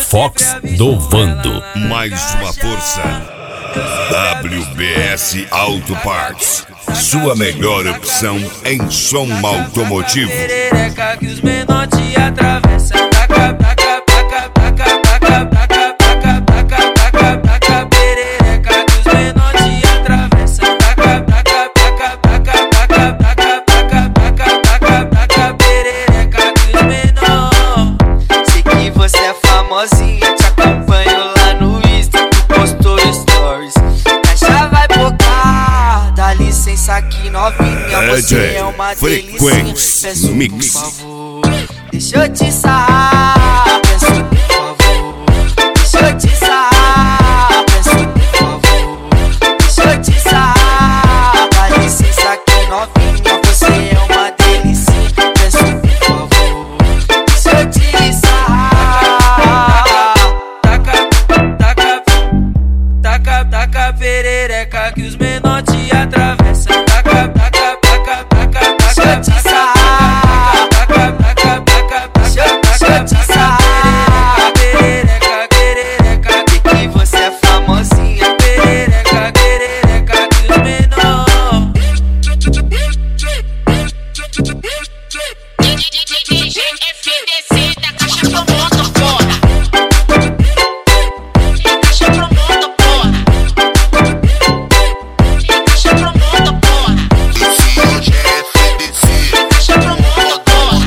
Fox do Vando. Mais uma força. WBS Auto Parts, sua melhor opção em som automotivo. Perereca que os menores te atravessam. Taca, taca, taca, taca, taca, taca, taca, taca, taca, taca. Perereca que os menores te atravessam. Taca, taca, taca, taca, taca, taca, taca, taca, taca, taca. Perereca que os menores. Sei que você é famosinha, te acompanho lá no Insta, tu postou stories. Caixa vai bocar, dá licença aqui novinha, você é uma Frequência delicinha. Peço Mix. por favor, deixa eu te sarrar. Peço por favor, deixa eu te sarrar. Peço por favor, deixa eu te sarrar. Dá licença aqui novinha, você é uma delicinha. Peço por favor, deixa eu te sarrar. Taca, taca, taca, taca. Perereca que os menores te atravessam. Taca, taca, taca, taca, taca, Deixa eu te sarrar. taca, taca, taca, Deixa eu te sarrar. perereca, perereca, Sei que você é famosinha. perereca, perereca que os menores. DJ FDC da Caixa Promoto, porra. É Caixa Promoto, porra. É Caixa Promoto, porra. É Caixa Promoto, porra.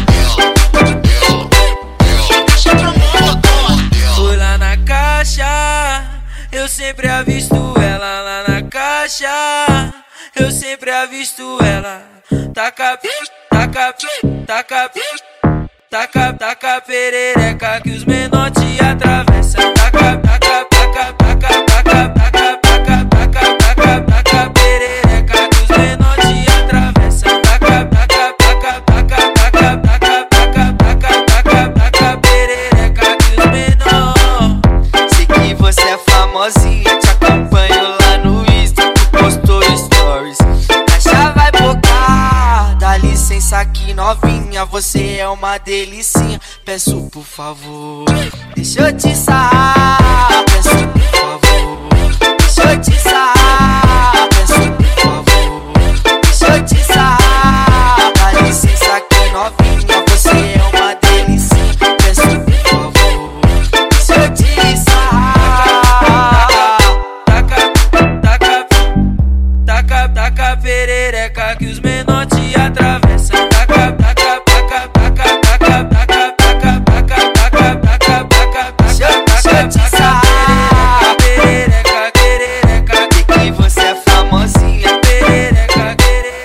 É Caixa Promoto, porra. Fui lá na caixa, eu sempre avisto ela lá na caixa. Eu sempre avisto ela. Taca, taca, taca, taca, taca, perereca que os menores te atravessam. Taca, taca, taca, taca, taca, taca, taca, taca, taca, taca, perereca que os menores te atravessam. Taca, taca, taca, taca, taca, taca, taca, taca, taca, taca, perereca que os menores. Sei que você é famosinha, te acompanho lá no Insta, tu postou stories. Caixa vai bocar, dá licença aqui novinha, você é uma delicinha. Peço por favor, deixa eu te sarrar. Peço por favor, deixa eu te sarrar. Peço por favor, deixa eu te sarrar. Dá licença aqui novinha, você é uma delicinha. Peço por favor, deixa eu te sarrar. Taca, taca, taca, taca, perereca que os menores te atravessam. Taca, taca, taca, taca, taca, taca, taca, taca, taca, taca, taca, taca, taca, taca.